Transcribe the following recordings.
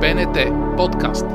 БНТ подкаст.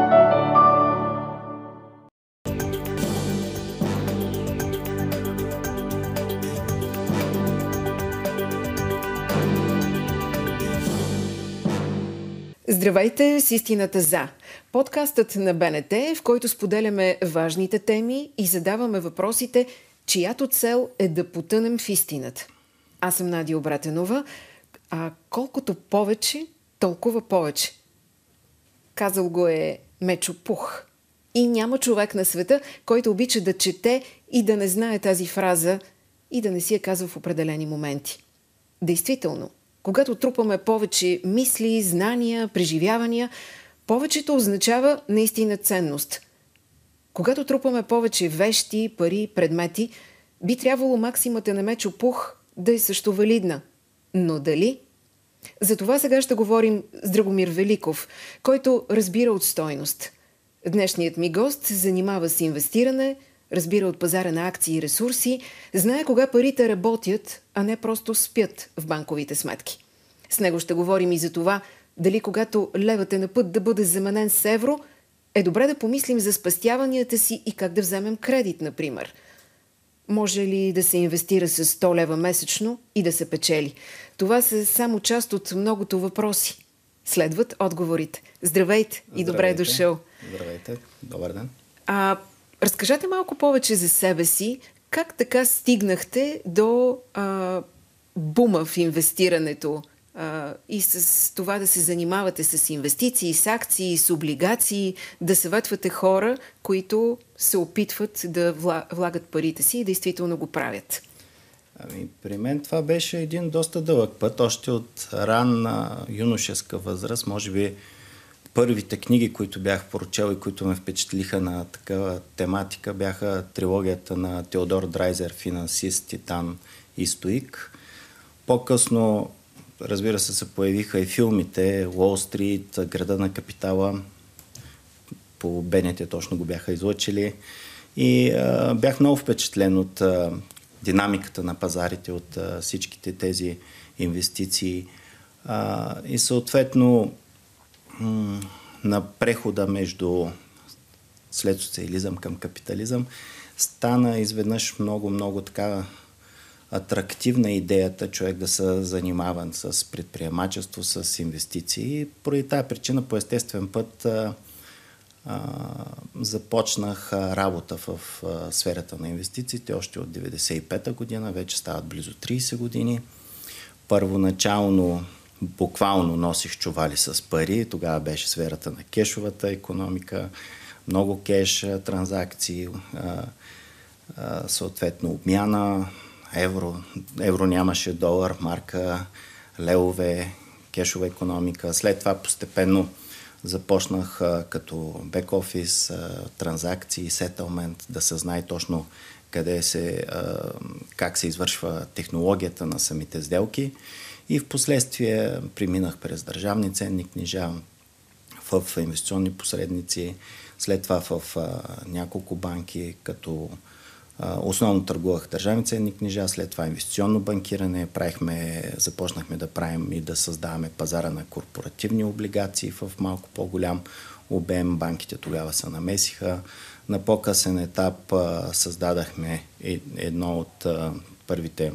Здравейте с истината за! Подкастът на БНТ, в който споделяме важните теми и задаваме въпросите, чиято цел е да потънем в истината. Аз съм Надя Братенова, а колкото повече, толкова повече. Казал го е Мечо Пух. И няма човек на света, който обича да чете и да не знае тази фраза и да не си я казва в определени моменти. Действително, когато трупаме повече мисли, знания, преживявания, повечето означава наистина ценност. Когато трупаме повече вещи, пари, предмети, би трябвало максимата на Мечо Пух да е също валидна. Но дали? За това сега ще говорим с Драгомир Великов, който разбира от стойност. Днешният ми гост се занимава с инвестиране, разбира от пазара на акции и ресурси, знае кога парите работят, а не просто спят в банковите сметки. С него ще говорим и за това, дали когато левът е на път да бъде заменен с евро, е добре да помислим за спестяванията си и как да вземем кредит, например. Може ли да се инвестира с 100 лева месечно и да се печели? Това са само част от многото въпроси. Следват отговорите. Здравейте и добре е дошъл. Здравейте, добър ден. Разкажете малко повече за себе си. Как така стигнахте до бума в инвестирането и с това да се занимавате с инвестиции, с акции, с облигации, да съветвате хора, които се опитват да влагат парите си и действително го правят? При мен това беше един доста дълъг път, още от ранна юношеска възраст. Може би първите книги, които бях прочел и които ме впечатлиха на такава тематика, бяха трилогията на Теодор Драйзер "Финансист", "Титан" и "Стоик". По-късно, разбира се появиха и филмите "Уол Стрит", "Града на капитала", по БНТ точно го бяха излъчили. И бях много впечатлен от динамиката на пазарите, от всичките тези инвестиции. И съответно на прехода между след социализъм към капитализъм стана изведнъж много така атрактивна идеята човек да се занимава с предприемачество, с инвестиции. И поради тази причина по естествен път започнах работа в сферата на инвестициите още от 1995 година, вече стават близо 30 години. Първоначално буквално носих чували с пари, тогава беше сферата на кешовата икономика, много кеш транзакции, съответно обмяна, евро нямаше, долар, марка, левове, кешова икономика. След това постепенно започнах като бек-офис, транзакции, сетълмент, да се знае точно как се извършва технологията на самите сделки. И в последствие преминах през държавни ценни книжа, в инвестиционни посредници, след това в няколко банки, като основно търгувах държавни ценни книжа, след това инвестиционно банкиране, започнахме да правим и да създаваме пазара на корпоративни облигации в малко по-голям обем. Банките тогава се намесиха. На по-късен етап създадахме едно от първите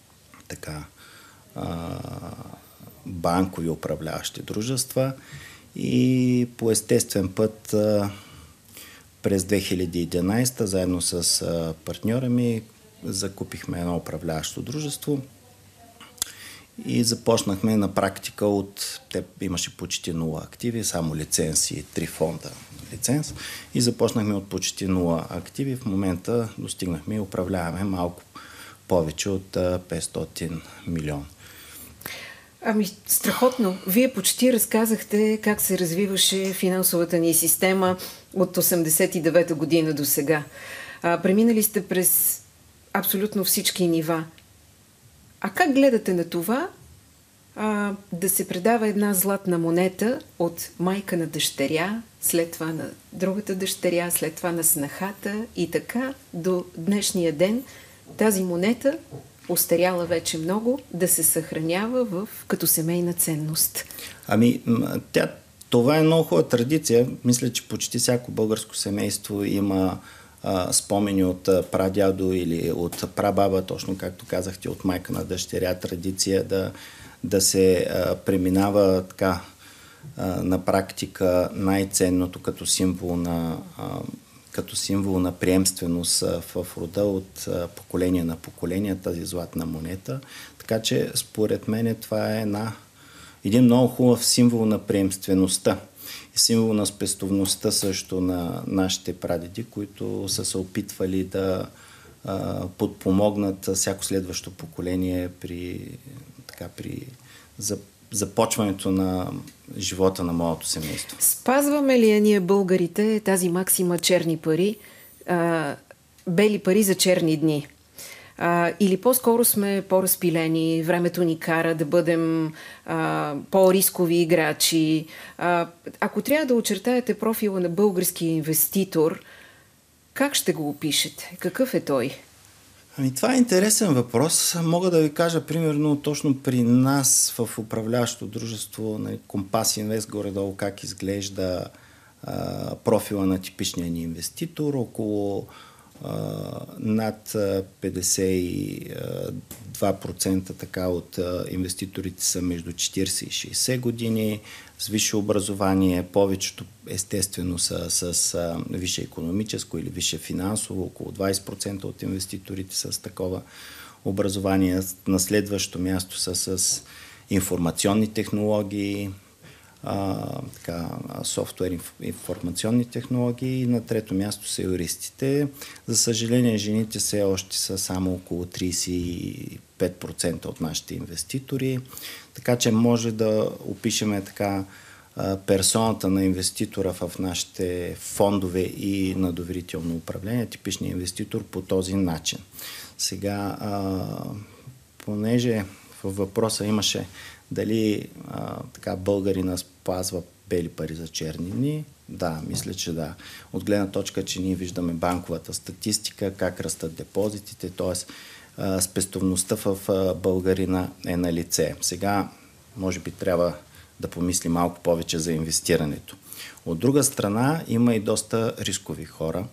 банкови управляващи дружества и по естествен път през 2011 заедно с партньора ми закупихме едно управляващо дружество и започнахме на практика имаше почти 0 активи, само лиценз и 3 фонда лиценз и започнахме от почти 0 активи. В момента достигнахме и управляваме малко повече от 500 милиона. Страхотно. Вие почти разказахте как се развиваше финансовата ни система от 1989 година до сега. Преминали сте през абсолютно всички нива. А как гледате на това да се предава една златна монета от майка на дъщеря, след това на другата дъщеря, след това на снахата и така до днешния ден тази монета, остаряла вече много, да се съхранява като семейна ценност? Тя Това е много хубава традиция. Мисля, че почти всяко българско семейство има спомени от прадядо или от прабаба, точно както казахте, от майка на дъщеря, традиция да се преминава така на практика най-ценното като символ на приемственост в рода от поколение на поколение, тази златна монета. Така че според мен това е един много хубав символ на приемствеността. Символ на спестовността също на нашите прадеди, които са се опитвали да подпомогнат всяко следващо поколение при започването на живота на моето семейство. Спазваме ли ние българите тази максима черни пари, бели пари за черни дни? Или по-скоро сме по-разпилени, времето ни кара да бъдем по-рискови играчи? Ако трябва да очертаете профила на българския инвеститор, как ще го опишете? Какъв е той? Това е интересен въпрос. Мога да ви кажа, примерно, точно при нас в управляващото дружество на Компас Инвест горе-долу как изглежда профила на типичния ни инвеститор. Около над 52% така от инвеститорите са между 40 и 60 години, с висше образование, повечето естествено са с висше икономическо или висше финансово, около 20% от инвеститорите са с такова образование. На следващо място са с информационни технологии, софтуер, информационни технологии, и на трето място са юристите. За съжаление, жените все още са само около 35% от нашите инвеститори, така че може да опишеме така персоната на инвеститора в нашите фондове и на доверително управление, типичният инвеститор по този начин. Сега, понеже във въпроса имаше дали българина спазва бели пари за черни дни, да, мисля, че да. От гледна точка, че ние виждаме банковата статистика, как растат депозитите, т.е. спестовността в българина е на лице. Сега, може би, трябва да помисли малко повече за инвестирането. От друга страна, има и доста рискови хора.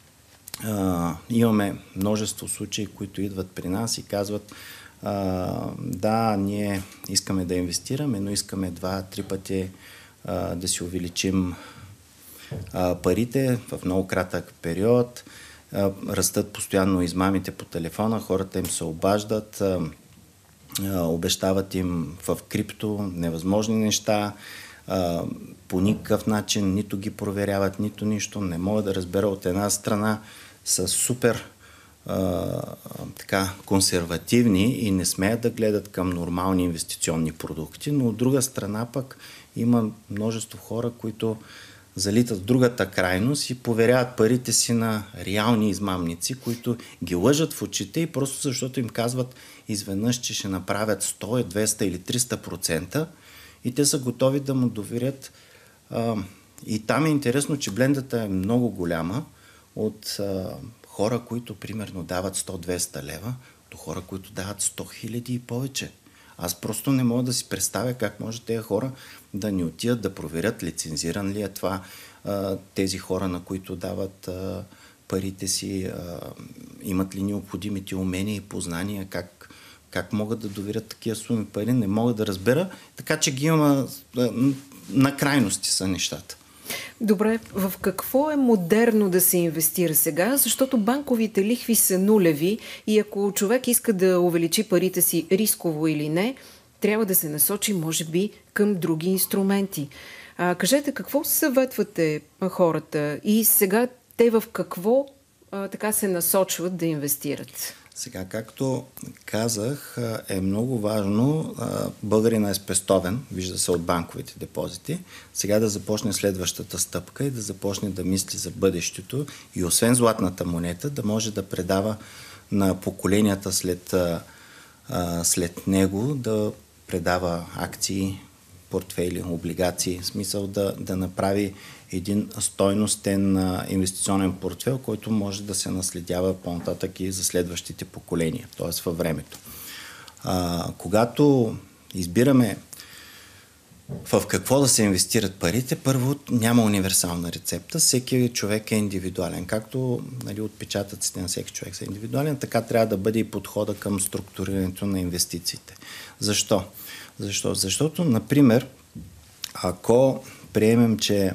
Имаме множество случаи, които идват при нас и казват: да, ние искаме да инвестираме, но искаме 2-3 пъти да си увеличим парите в много кратък период. Растат постоянно измамите по телефона, хората им се обаждат, обещават им в крипто невъзможни неща, по никакъв начин нито ги проверяват, нито нищо. Не мога да разбера, от една страна са супер консервативни и не смеят да гледат към нормални инвестиционни продукти, но от друга страна пък има множество хора, които залитат в другата крайност и поверяват парите си на реални измамници, които ги лъжат в очите и просто защото им казват изведнъж, че ще направят 100, 200 или 300% и те са готови да му доверят. И там е интересно, че блендата е много голяма от хора, които примерно дават 100-200 лева, до хора, които дават 100 хиляди и повече. Аз просто не мога да си представя как може тези хора да ни отидат да проверят лицензиран ли е това, тези хора, на които дават парите си, имат ли необходимите умения и познания, как могат да доверят такива суми пари, не мога да разбера, така че ги има на крайности са нещата. Добре, в какво е модерно да се инвестира сега? Защото банковите лихви са нулеви и ако човек иска да увеличи парите си рисково или не, трябва да се насочи, може би, към други инструменти. Кажете, какво съветвате хората и сега те в какво така се насочват да инвестират? Сега, както казах, е много важно, българина е спестовен, вижда се от банковите депозити, сега да започне следващата стъпка и да започне да мисли за бъдещето и освен златната монета, да може да предава на поколенията след него, да предава акции, портфейли, облигации, в смисъл да направи един стойностен инвестиционен портфейл, който може да се наследява по-нататък и за следващите поколения, т.е. във времето. Когато избираме в какво да се инвестират парите? Първо, няма универсална рецепта. Всеки човек е индивидуален. Както отпечатъците на всеки човек са индивидуален, така трябва да бъде и подхода към структурирането на инвестициите. Защо? Защото, например, ако приемем, че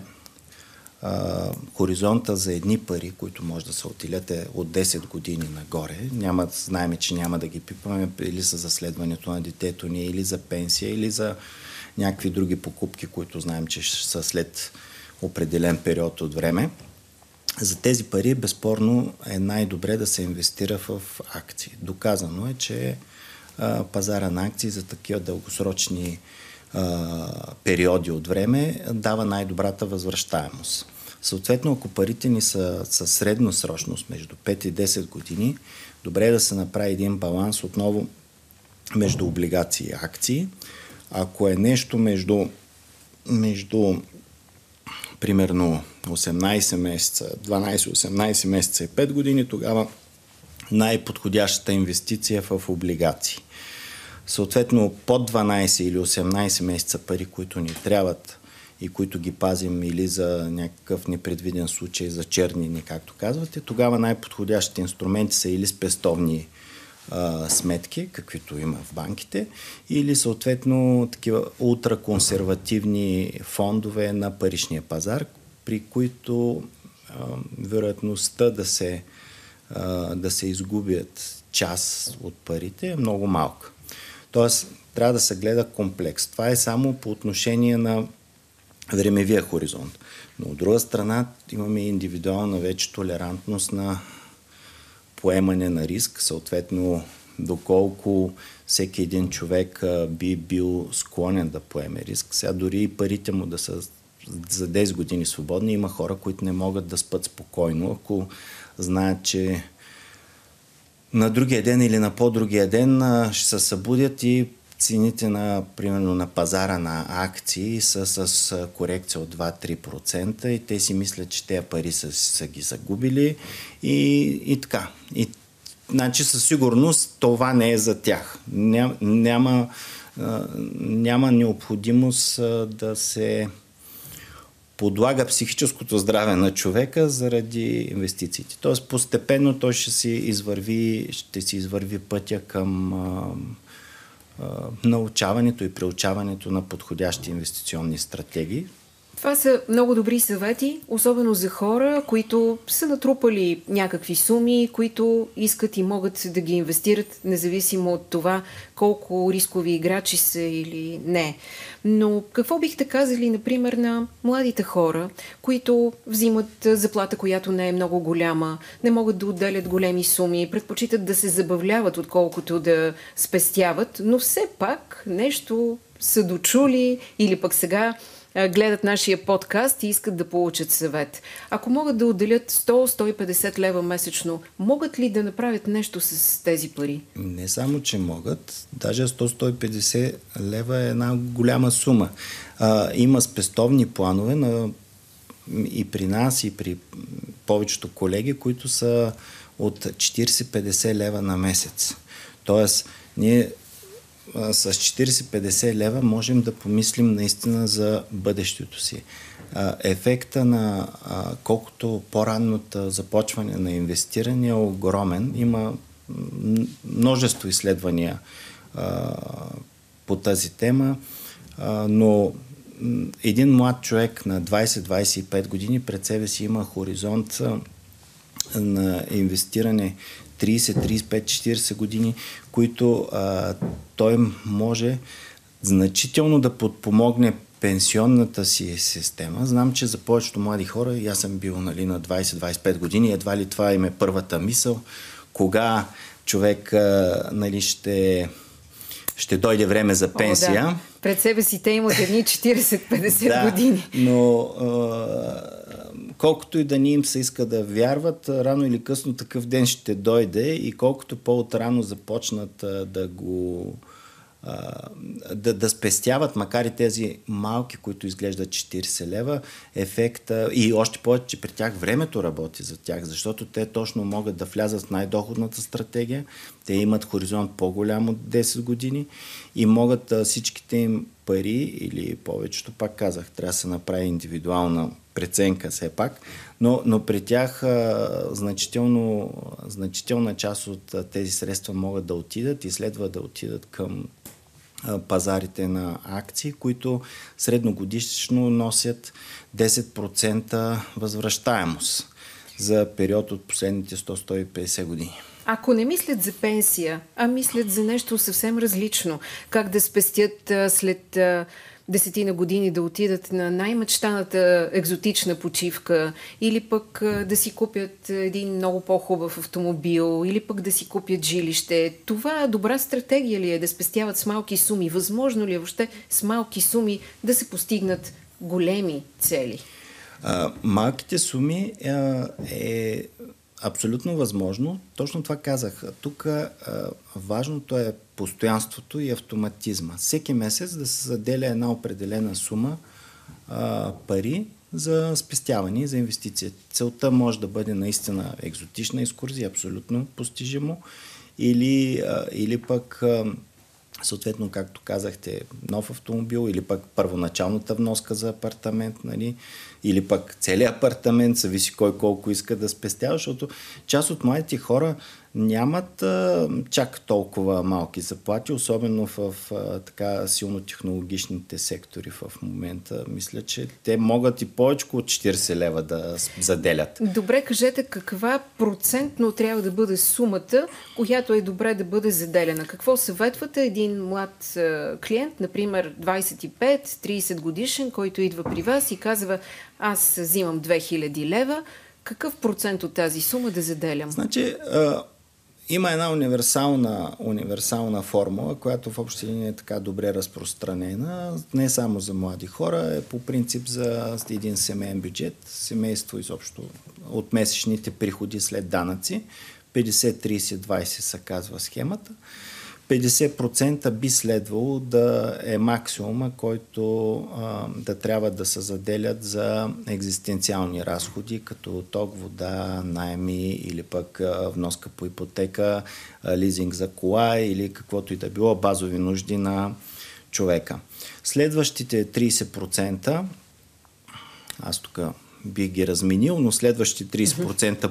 хоризонта за едни пари, които може да се отделят от 10 години нагоре, знаем, че няма да ги пипаме или за следването на детето ни, или за пенсия, или за някакви други покупки, които знаем, че ще са след определен период от време. За тези пари безспорно е най-добре да се инвестира в акции. Доказано е, че пазара на акции за такива дългосрочни периоди от време дава най-добрата възвръщаемост. Съответно, ако парите ни са средносрочност между 5 и 10 години, добре е да се направи един баланс отново между облигации и акции. Ако е нещо между примерно 18 месеца, 12-18 месеца и 5 години, тогава най-подходящата инвестиция е в облигации. Съответно, под 12 или 18 месеца пари, които ни трябват и които ги пазим или за някакъв непредвиден случай, за черни дни, както казвате, тогава най-подходящите инструменти са или спестовни сметки, каквито има в банките, или съответно такива ултраконсервативни фондове на паричния пазар, при които вероятността да се изгубят част от парите е много малка. Тоест, трябва да се гледа комплекс. Това е само по отношение на времевия хоризонт. Но от друга страна имаме индивидуална вече толерантност на поемане на риск, съответно доколко всеки един човек би бил склонен да поеме риск. Сега дори и парите му да са за 10 години свободни, има хора, които не могат да спят спокойно, ако знаят, че на другия ден или на по-другия ден ще се събудят и цените примерно на пазара на акции са с корекция от 2-3% и те си мислят, че тези пари са ги загубили и така. Значи със сигурност това не е за тях. Няма необходимост да се подлага психическото здраве на човека заради инвестициите. Тоест постепенно той ще си извърви пътя към научаването и преучаването на подходящи инвестиционни стратегии. Това са много добри съвети, особено за хора, които са натрупали някакви суми, които искат и могат да ги инвестират, независимо от това колко рискови играчи са или не. Но какво бихте казали, например, на младите хора, които взимат заплата, която не е много голяма, не могат да отделят големи суми, предпочитат да се забавляват, отколкото да спестяват, но все пак нещо са дочули или пък сега гледат нашия подкаст и искат да получат съвет. Ако могат да отделят 100-150 лева месечно, могат ли да направят нещо с тези пари? Не само, че могат. Даже 100-150 лева е една голяма сума. Има спестовни планове и при нас, и при повечето колеги, които са от 40-50 лева на месец. Тоест, ние с 40-50 лева можем да помислим наистина за бъдещето си. Ефекта на колкото по-ранното започване на инвестиране е огромен. Има множество изследвания по тази тема, но един млад човек на 20-25 години пред себе си има хоризонт на инвестиране 30-35-40 години, които той може значително да подпомогне пенсионната си система. Знам, че за повечето млади хора, и аз съм бил на 20-25 години, едва ли това им е първата мисъл, кога човек ще дойде време за пенсия. Да. Пред себе си те имат едни 40-50 години. Но колкото и да ни им се иска да вярват, рано или късно такъв ден ще дойде и колкото по-отрано започнат да спестяват, макар и тези малки, които изглеждат 40 лева, ефекта и още повече, че при тях времето работи за тях, защото те точно могат да влязат в най-доходната стратегия, те имат хоризонт по-голям от 10 години и могат всичките им пари или повечето, пак казах, трябва да се направи индивидуална преценка все пак, но при тях значителна част от тези средства могат да отидат и следва да отидат към пазарите на акции, които средногодишно носят 10% възвръщаемост за период от последните 100-150 години. Ако не мислят за пенсия, а мислят за нещо съвсем различно, как да спестят след десетина години да отидат на най-мечтаната екзотична почивка или пък да си купят един много по-хубав автомобил или пък да си купят жилище. Това добра стратегия ли е да спестяват с малки суми? Възможно ли е въобще с малки суми да се постигнат големи цели? Малките суми е абсолютно възможно. Точно това казах. Тук важното е постоянството и автоматизма. Всеки месец да се заделя една определена сума пари за спестяване и за инвестиция. Целта може да бъде наистина екзотична екскурзия, абсолютно постижимо, или пък съответно, както казахте, нов автомобил или пък първоначалната вноска за апартамент, нали? Или пък целият апартамент, зависи кой колко иска да спестява, защото част от младите хора нямат чак толкова малки заплати, особено в така силно технологичните сектори в момента. Мисля, че те могат и повече от 40 лева да заделят. Добре, кажете каква процентно трябва да бъде сумата, която е добре да бъде заделена. Какво съветвате един млад клиент, например 25-30 годишен, който идва при вас и казва: аз взимам 2000 лева, какъв процент от тази сума да заделям? Значи, има една универсална формула, която в общи линии е така добре разпространена, не само за млади хора, е по принцип за един семейен бюджет, семейство изобщо от месечните приходи след данъци, 50-30-20 се казва схемата. 50% би следвало да е максимума, който да трябва да се заделят за екзистенциални разходи, като ток, вода, наеми или пък вноска по ипотека, лизинг за кола или каквото и да било базови нужди на човека. Следващите 30%, аз тук бих ги разменил, но следващите 30%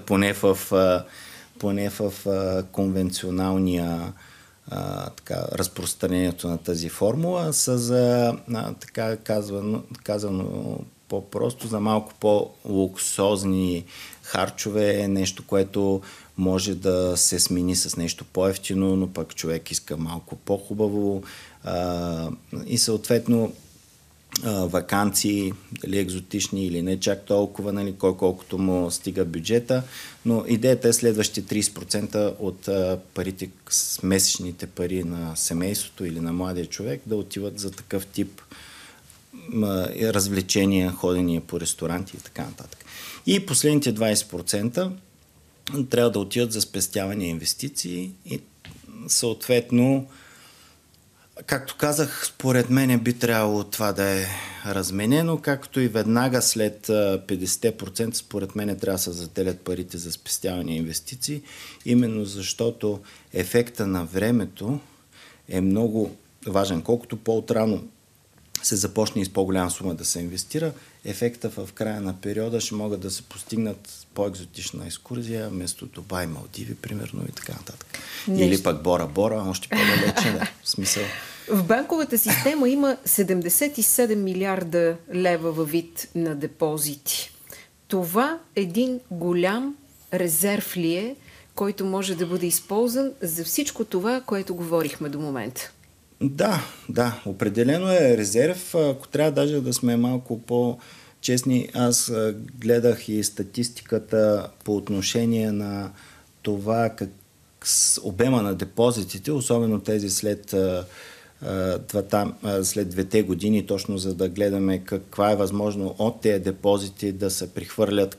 поне в конвенционалния разпространението на тази формула са за, така казано по-просто, за малко по-луксозни харчове, нещо, което може да се смени с нещо по-евтино, но пък човек иска малко по-хубаво и съответно ваканции, дали екзотични или не чак толкова, нали, колкото му стига бюджета, но идеята е следващите 30% от парите, с месечните пари на семейството или на младия човек да отиват за такъв тип развлечения, ходения по ресторанти и така нататък. И последните 20% трябва да отиват за спестяване и инвестиции и съответно, както казах, според мен би трябвало това да е разменено, както и веднага след 50% според мен трябва да се заделят парите за спестяване и инвестиции, именно защото ефекта на времето е много важен. Колкото по-отрано се започне и с по-голяма сума да се инвестира, ефекта в края на периода ще могат да се постигнат по-екзотична екскурзия, вместо Дубай, Малдиви, примерно и така нататък. Или пък Бора-Бора, още по-далече, да, в смисъл. В банковата система има 77 милиарда лева във вид на депозити. Това един голям резерв ли е, който може да бъде използван за всичко това, което говорихме до момента? Да, определено е резерв. Ако трябва даже да сме малко по-честни, аз гледах и статистиката по отношение на това обема на депозитите, особено тези след 2 години, точно за да гледаме каква е възможно от тези депозити да се прихвърлят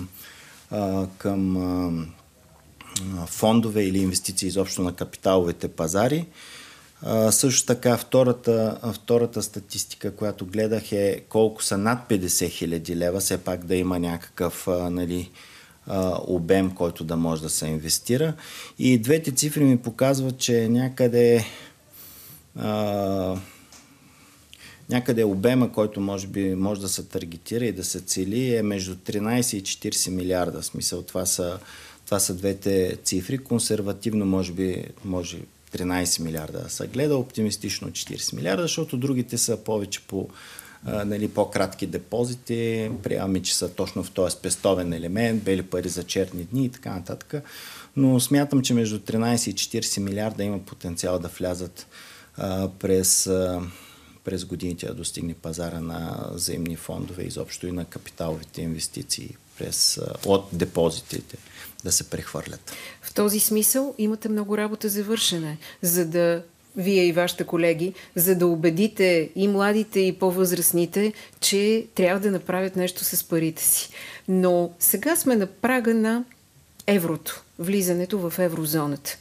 към фондове или инвестиции изобщо на капиталовите пазари. Също така втората статистика, която гледах е колко са над 50 хиляди лева, все пак да има някакъв обем, който да може да се инвестира. И двете цифри ми показват, че някъде някъде обема, който може да се таргетира и да се цели, е между 13 и 40 милиарда. В смисъл, това са двете цифри. Консервативно може 13 милиарда да се гледа, оптимистично 40 милиарда, защото другите са повече по-кратки депозити, приемаме, че са точно в този спестовен елемент, бели пари за черни дни и така нататък. Но смятам, че между 13 и 40 милиарда има потенциал да влязат през годините да достигне пазара на взаимни фондове, изобщо и на капиталовите инвестиции от депозитите да се прехвърлят. В този смисъл имате много работа за вършене, за да вие и вашите колеги, за да убедите и младите, и по-възрастните, че трябва да направят нещо с парите си. Но сега сме на прага на еврото, влизането в еврозоната.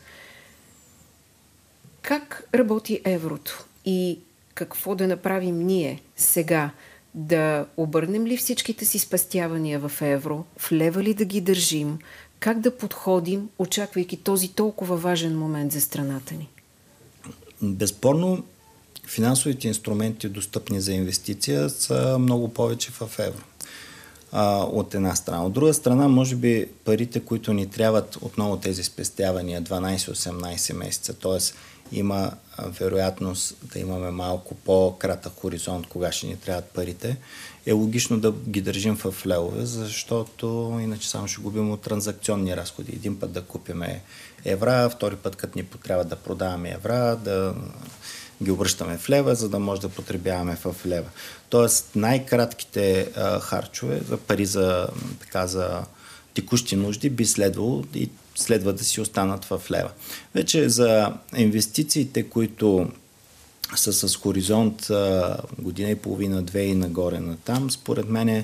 Как работи еврото и какво да направим ние сега? Да обърнем ли всичките си спестявания в евро, в лева ли да ги държим? Как да подходим, очаквайки този толкова важен момент за страната ни? Безспорно, финансовите инструменти, достъпни за инвестиция, са много повече в евро. От една страна. От друга страна, може би парите, които ни трябват отново тези спестявания 12-18 месеца, т.е. има вероятност да имаме малко по-кратък хоризонт, кога ще ни трябват парите, е логично да ги държим в левове, защото иначе само ще губим от транзакционни разходи. Един път да купиме евра, втори път като ни трябва да продаваме евра, да ги обръщаме в лева, за да може да потребяваме в лева. Тоест най-кратките харчове за пари за текущи нужди би следвало и следва да си останат в лева. Вече за инвестициите, които са с хоризонт година и половина, две и нагоре натам, според мен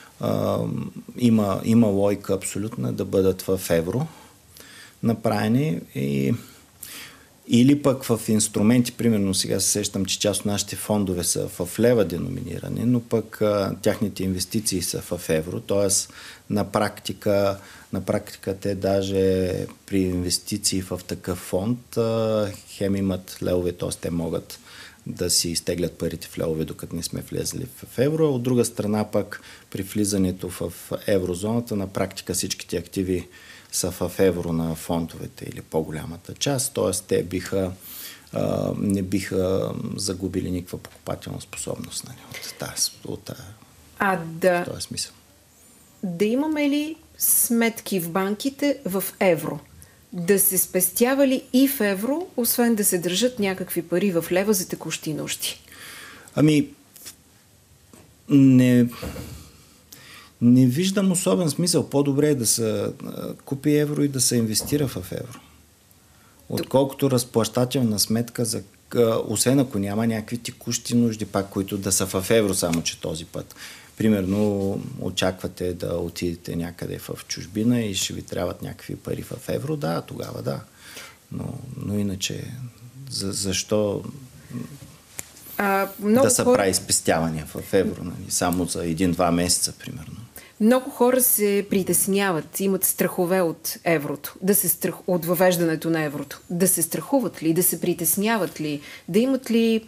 има логика абсолютно да бъдат в евро направени или пък в инструменти, примерно сега се сещам, че част от нашите фондове са в лева деноминирани, но пък тяхните инвестиции са в евро, т.е. на практика те даже при инвестиции в такъв фонд хем имат левове, т.е. те могат да си изтеглят парите в левове, докато не сме влезли в евро. От друга страна пък при влизането в еврозоната на практика всичките активи са в евро на фондовете или по-голямата част, т.е. те не биха загубили никаква покупателна способност от този смисъл. Да имаме ли сметки в банките в евро? Да се спестява ли и в евро, освен да се държат някакви пари в лева за текущи нужди? Не виждам особен смисъл. По-добре е да се купи евро и да се инвестира в евро. Отколкото разплащателна сметка, освен ако няма някакви текущи нужди, пак, които да са в евро, само че този път. Примерно, очаквате да отидете някъде в чужбина и ще ви трябват някакви пари в евро, да, тогава да. Но иначе, защо да се прави спестявания в евро, нали? Само за 1-2 месеца, примерно. Много хора се притесняват, имат страхове от еврото, от въвеждането на еврото. Да се страхуват ли, да се притесняват ли, да имат ли,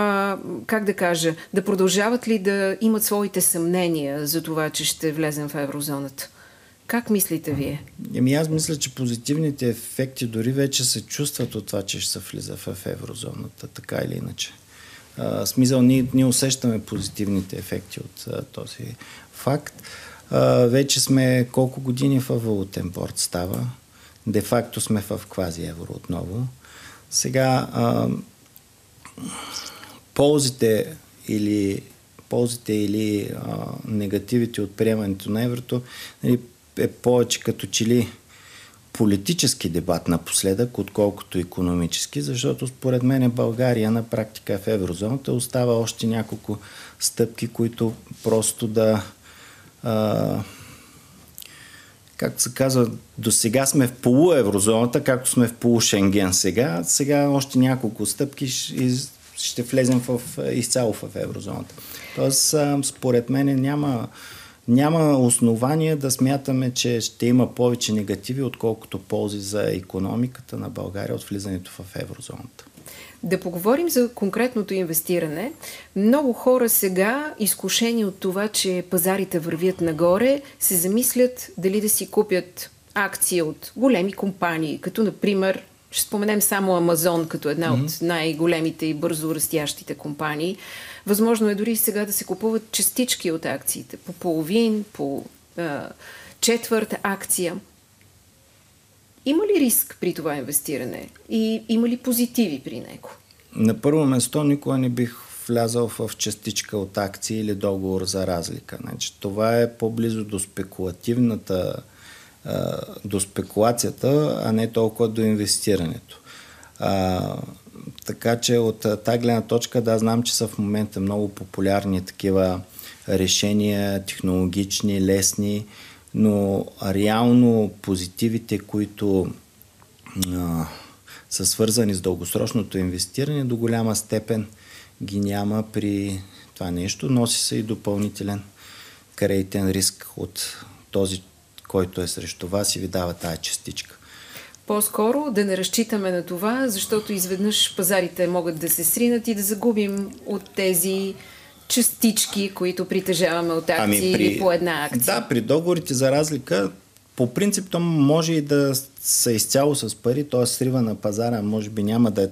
да продължават ли да имат своите съмнения за това, че ще влезем в еврозоната? Как мислите вие? Аз мисля, че позитивните ефекти дори вече се чувстват от това, че ще се влиза в еврозоната, така или иначе. Смисъл, ние усещаме позитивните ефекти от този факт. Вече сме колко години в валутен борд става. Де-факто сме в квази-евро отново. Сега ползите или негативите от приемането на еврото е повече като че ли политически дебат напоследък, отколкото икономически, защото според мен България на практика в еврозоната остава още няколко стъпки, които просто както се казва, до сега сме в полуеврозоната, както сме в полушенген сега. Сега още няколко стъпки ще влезем изцяло в еврозоната. Тоест, според мен няма основание да смятаме, че ще има повече негативи, отколкото ползи за икономиката на България от влизането в еврозоната. Да поговорим за конкретното инвестиране. Много хора сега, изкушени от това, че пазарите вървят нагоре, се замислят дали да си купят акции от големи компании, като например, ще споменем само Амазон като една от най-големите и бързо растящите компании. Възможно е дори сега да се купуват частички от акциите, по половин, по четвърт акция. Има ли риск при това инвестиране и има ли позитиви при него? На първо место никога не бих влязал в частичка от акции или договор за разлика. Значи, това е по-близо до до спекулацията, а не толкова до инвестирането. Така че от тази гледна точка, да, знам, че са в момента много популярни такива решения, технологични, лесни, но реално позитивите, които са свързани с дългосрочното инвестиране, до голяма степен ги няма при това нещо. Носи се и допълнителен кредитен риск от този, който е срещу вас и ви дава тая частичка. По-скоро да не разчитаме на това, защото изведнъж пазарите могат да се сринат и да загубим от тези частички, които притежаваме от акции или по една акция. Да, при договорите за разлика, по принцип то може и да са изцяло с пари, т.е. срива на пазара може би няма да е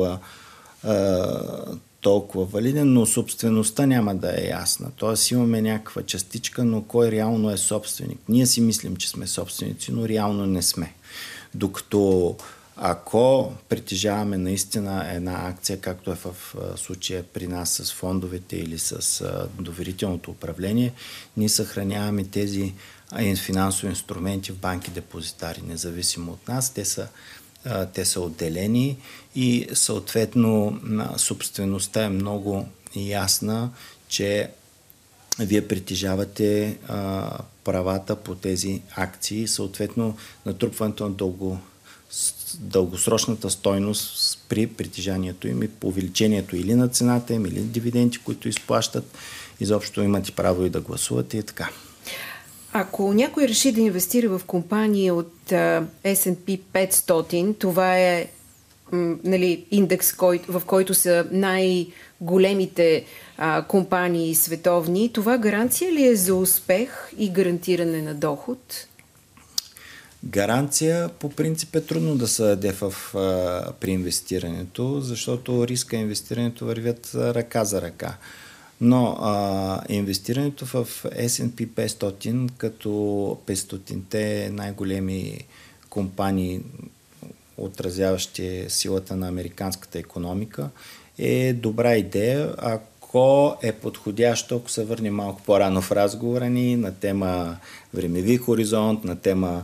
толкова валиден, но собствеността няма да е ясна. Т.е. имаме някаква частичка, но кой реално е собственик? Ние си мислим, че сме собственици, но реално не сме. Докато ако притежаваме наистина една акция, както е в случая при нас с фондовете или с доверителното управление, ние съхраняваме тези финансови инструменти в банки депозитари, независимо от нас. Те са отделени и съответно собствеността е много ясна, че вие притежавате правата по тези акции, съответно натрупването на дългосрочната стойност при притежанието им и увеличението или на цената им, или дивиденти, които изплащат. Изобщо имате право и да гласувате и така. Ако някой реши да инвестира в компания от S&P 500, това е индекс, в който са най-големите компании световни, това гаранция ли е за успех и гарантиране на доход? Гаранция по принцип е трудно да се даде при инвестирането, защото риска и инвестирането вървят ръка за ръка. Но инвестирането в S&P 500 като 500-те най-големи компании, отразяващи силата на американската икономика, е добра идея, ако е подходящо, ако се върнем малко по-рано в разговора ни на тема времеви хоризонт, на тема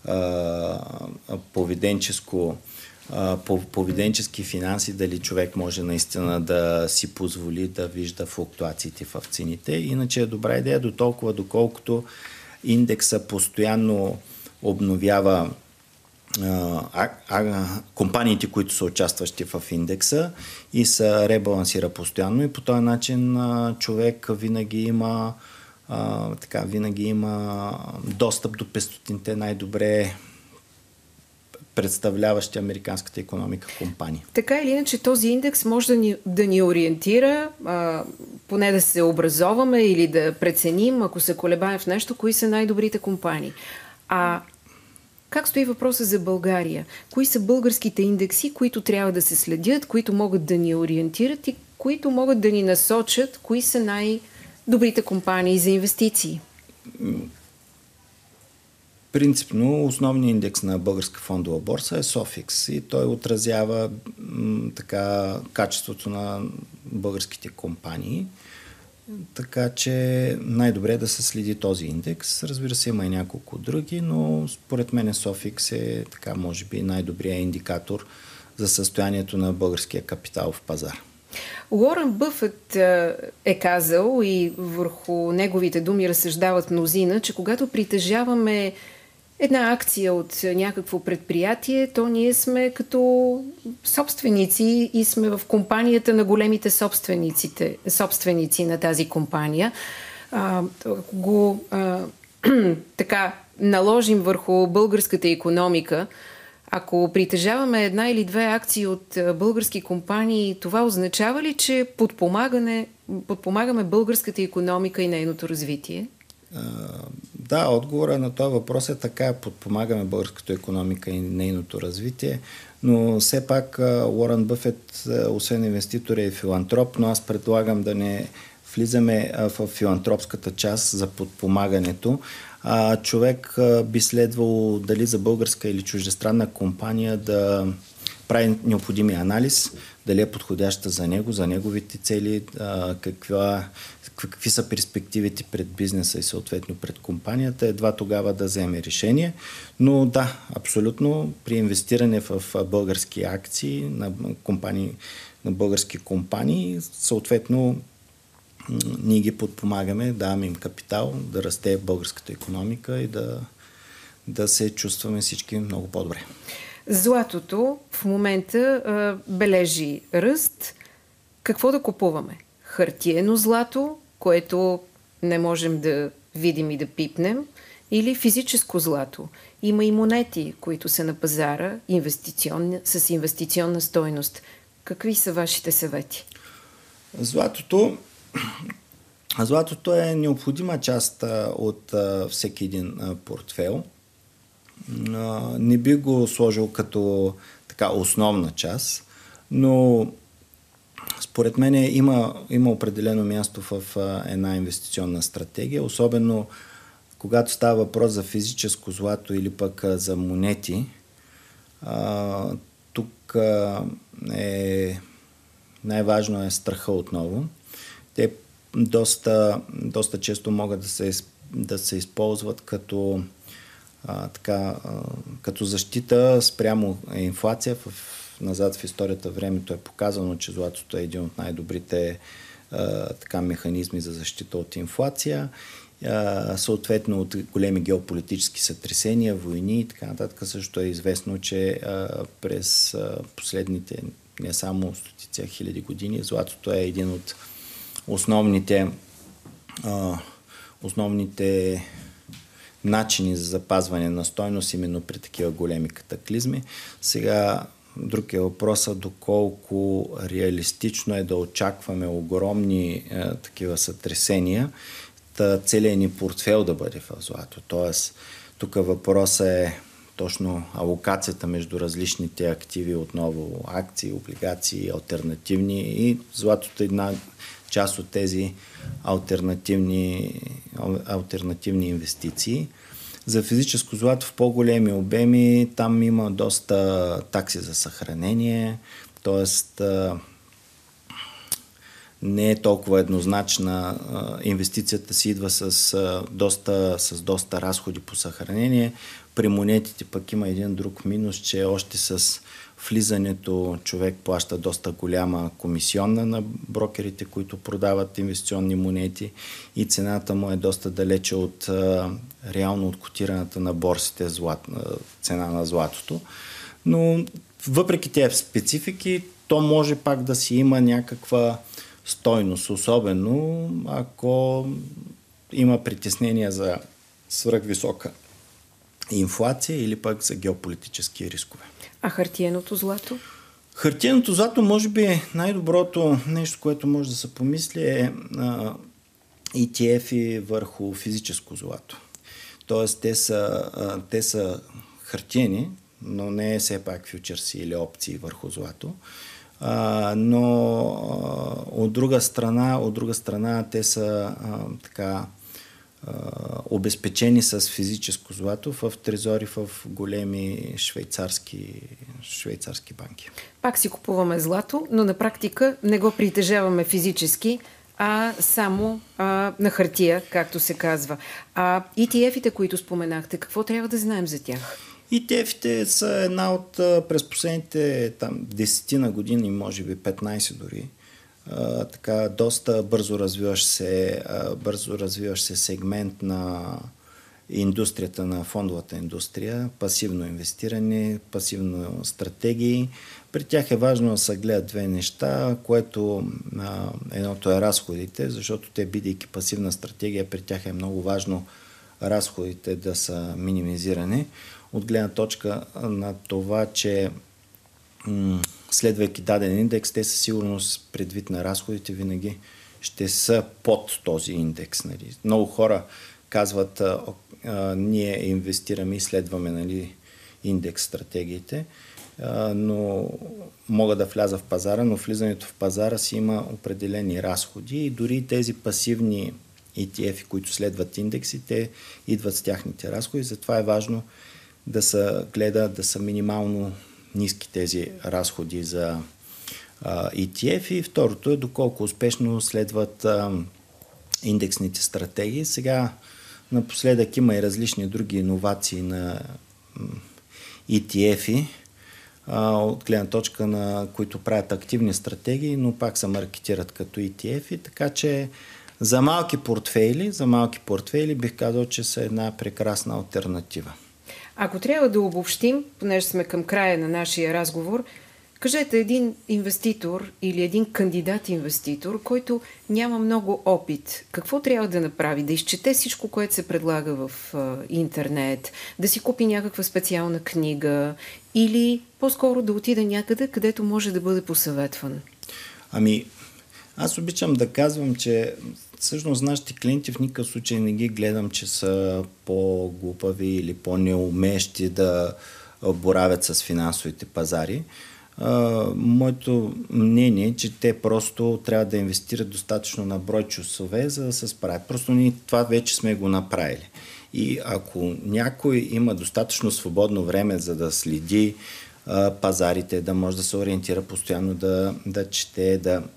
поведенчески финанси, дали човек може наистина да си позволи да вижда флуктуациите в цените. Иначе е добра идея до толкова, доколкото индекса постоянно обновява компаниите, които са участващи в индекса и се ребалансира постоянно и по този начин човек винаги има достъп до 500-те най-добре представляващи американската икономика компании. Така или иначе този индекс може да ни ориентира, поне да се образоваме или да преценим, ако се колебаем в нещо, кои са най-добрите компании. Как стои въпроса за България? Кои са българските индекси, които трябва да се следят, които могат да ни ориентират и които могат да ни насочат, кои са най-добрите компании за инвестиции? Принципно основният индекс на българска фондова борса е SOFIX и той отразява качеството на българските компании. Така че най-добре е да се следи този индекс. Разбира се, има и няколко други, но според мен SOFIX е може би най-добрият индикатор за състоянието на българския капиталов пазар. Уорън Бъфет е казал и върху неговите думи разсъждават мнозина, че когато притежаваме една акция от някакво предприятие, то ние сме като собственици и сме в компанията на големите собственици на тази компания. Ако го наложим върху българската икономика, Ако притежаваме една или две акции от български компании, това означава ли, че подпомагаме българската икономика и нейното развитие? Да, отговора на този въпрос е така. Подпомагаме българската икономика и нейното развитие, но все пак Уорън Бъфет, освен инвеститор, е филантроп, но аз предлагам да не влизаме в филантропската част за подпомагането. Човек би следвало дали за българска или чуждестранна компания да прави необходимия анализ, дали е подходяща за него, за неговите цели, какви са перспективите пред бизнеса и съответно пред компанията, едва тогава да вземе решение. Но да, абсолютно при инвестиране в български акции на български компании, съответно ние ги подпомагаме, даваме им капитал, да расте българската икономика и да се чувстваме всички много по-добре. Златото в момента бележи ръст. Какво да купуваме? Хартиено злато, което не можем да видим и да пипнем, или физическо злато? Има и монети, които са на пазара, с инвестиционна стойност. Какви са вашите съвети? Златото е необходима част от всеки един портфейл. Не би го сложил като така основна част, но според мен има определено място в една инвестиционна стратегия, особено когато става въпрос за физическо злато или пък за монети. Тук най-важно е страха отново. Те доста често могат да се използват като защита спрямо инфлация. Назад в историята времето е показано, че златото е един от най-добрите механизми за защита от инфлация. Съответно от големи геополитически сътресения, войни и така нататък. Също е известно, че през последните не само стотици, хиляди години златото е един от основните начини за запазване на стойност именно при такива големи катаклизми. Сега друг е въпросът доколко реалистично е да очакваме огромни такива сътресения, целият ни портфел да бъде в злато. Тоест, тук въпросът е точно алокацията между различните активи, отново акции, облигации, алтернативни, и златото е една част от тези алтернативни инвестиции. За физическо злато в по-големи обеми там има доста такси за съхранение, т.е. не е толкова еднозначна. Инвестицията си идва с доста разходи по съхранение. При монетите пък има един друг минус, че още с влизането човек плаща доста голяма комисионна на брокерите, които продават инвестиционни монети, и цената му е доста далече от реално от котираната на борсите цена на златото. Но въпреки тези специфики, то може пак да си има някаква стойност, особено ако има притеснения за свръхвисока инфлация или пък за геополитически рискове. А хартиеното злато? Хартиеното злато, може би най-доброто нещо, което може да се помисли, е ETF-и върху физическо злато. Тоест те са хартиени, но не е все пак фьючерси или опции върху злато. Но от друга страна те са обезпечени с физическо злато в трезори в големи швейцарски банки. Пак си купуваме злато, но на практика не го притежаваме физически, а само на хартия, както се казва. ETF-ите, които споменахте, какво трябва да знаем за тях? ETF-ите са една от през последните 10 години, може би 15 дори, доста бързо развиващ се сегмент на индустрията, на фондовата индустрия, пасивно инвестиране, пасивно стратегии. При тях е важно да се гледат две неща, което едното е разходите, защото те, бидейки пасивна стратегия, при тях е много важно разходите да са минимизирани. от гледна точка на това, че следвайки даден индекс, те със сигурност предвид на разходите винаги ще са под този индекс. Нали. Много хора казват, ние инвестираме и следваме, нали, индекс стратегиите, но мога да вляза в пазара, но влизането в пазара си има определени разходи и дори тези пасивни ETF, които следват индексите, идват с тяхните разходи. Затова е важно да се гледа да са минимално ниски тези разходи за ETF. И второто е доколко успешно следват индексните стратегии. Сега напоследък има и различни други иновации на ETF-и, от гледна точка на които правят активни стратегии, но пак се маркетират като ETF-и, така че за малки портфейли бих казал, че са една прекрасна алтернатива. Ако трябва да обобщим, понеже сме към края на нашия разговор, кажете един инвеститор или един кандидат-инвеститор, който няма много опит, какво трябва да направи? Да изчете всичко, което се предлага в интернет, да си купи някаква специална книга или по-скоро да отиде някъде, където може да бъде посъветван? Аз обичам да казвам, че всъщност нашите клиенти в никакъв случай не ги гледам, че са по-глупави или по-неумещи да боравят с финансовите пазари. Моето мнение е, че те просто трябва да инвестират достатъчно на брой часове, за да се справят. Просто ние това вече сме го направили. И ако някой има достатъчно свободно време, за да следи пазарите, да може да се ориентира постоянно, да чете,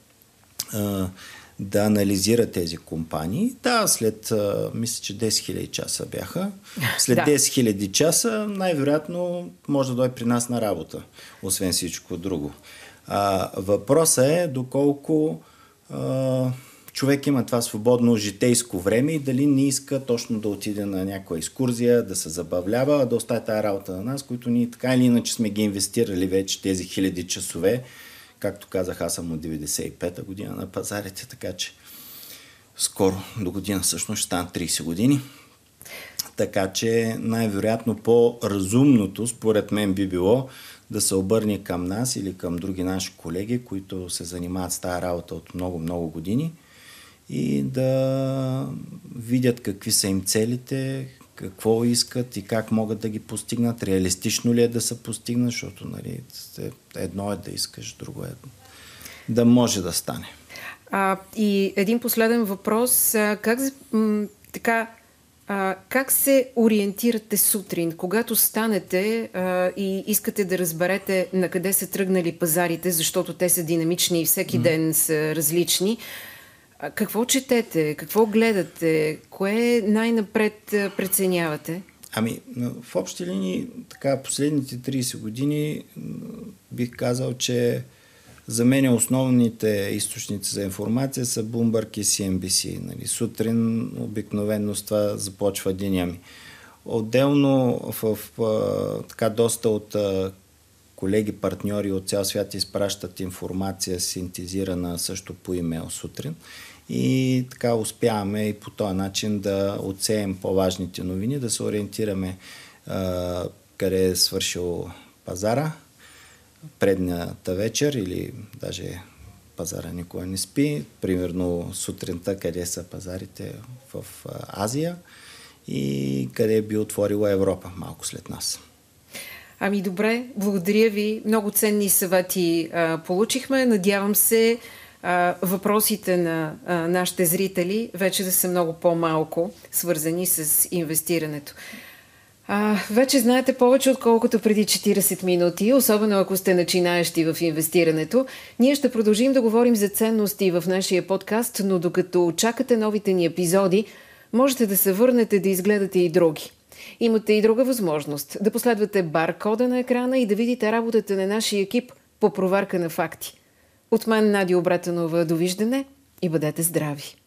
да анализира тези компании. Да, мисля, че 10 000 часа бяха. След 10 000 часа най-вероятно може да дойде при нас на работа, освен всичко друго. Въпросът е доколко човек има това свободно житейско време и дали не иска точно да отиде на някаква екскурзия, да се забавлява, да остави тази работа на нас, които ние така или иначе сме ги инвестирали вече тези 1000 часове. Както казах, аз съм от 95-та година на пазарите, така че скоро до година всъщност ще станат 30 години. Така че най-вероятно по-разумното, според мен, би било да се обърне към нас или към други наши колеги, които се занимават с тази работа от много-много години и да видят какви са им целите, какво искат и как могат да ги постигнат, реалистично ли е да се постигнат, защото нали, едно е да искаш, друго е да може да стане. И един последен въпрос. Как се ориентирате сутрин, когато станете и искате да разберете на къде са тръгнали пазарите, защото те са динамични и всеки ден са различни? Какво четете? Какво гледате? Кое най-напред преценявате? В общи линии, така, последните 30 години бих казал, че за мен основните източници за информация са Bloomberg и CNBC. Нали, сутрин обикновено с това започва деня ми. Отделно така доста от колеги, партньори от цял свят изпращат информация синтезирана също по имейл сутрин. И така успяваме и по този начин да отсеем по-важните новини, да се ориентираме къде е свършил пазара предната вечер или даже пазара никога не спи. Примерно сутринта къде са пазарите в Азия и къде би отворила Европа малко след нас. Добре, благодаря ви. Много ценни съвети получихме. Надявам се въпросите на нашите зрители вече да са много по-малко свързани с инвестирането. Вече знаете повече, отколкото преди 40 минути, особено ако сте начинаещи в инвестирането. Ние ще продължим да говорим за ценности в нашия подкаст, но докато чакате новите ни епизоди, можете да се върнете да изгледате и други. Имате и друга възможност да последвате баркода на екрана и да видите работата на нашия екип по проверка на факти. От мен Надя Обретенова, довиждане и бъдете здрави!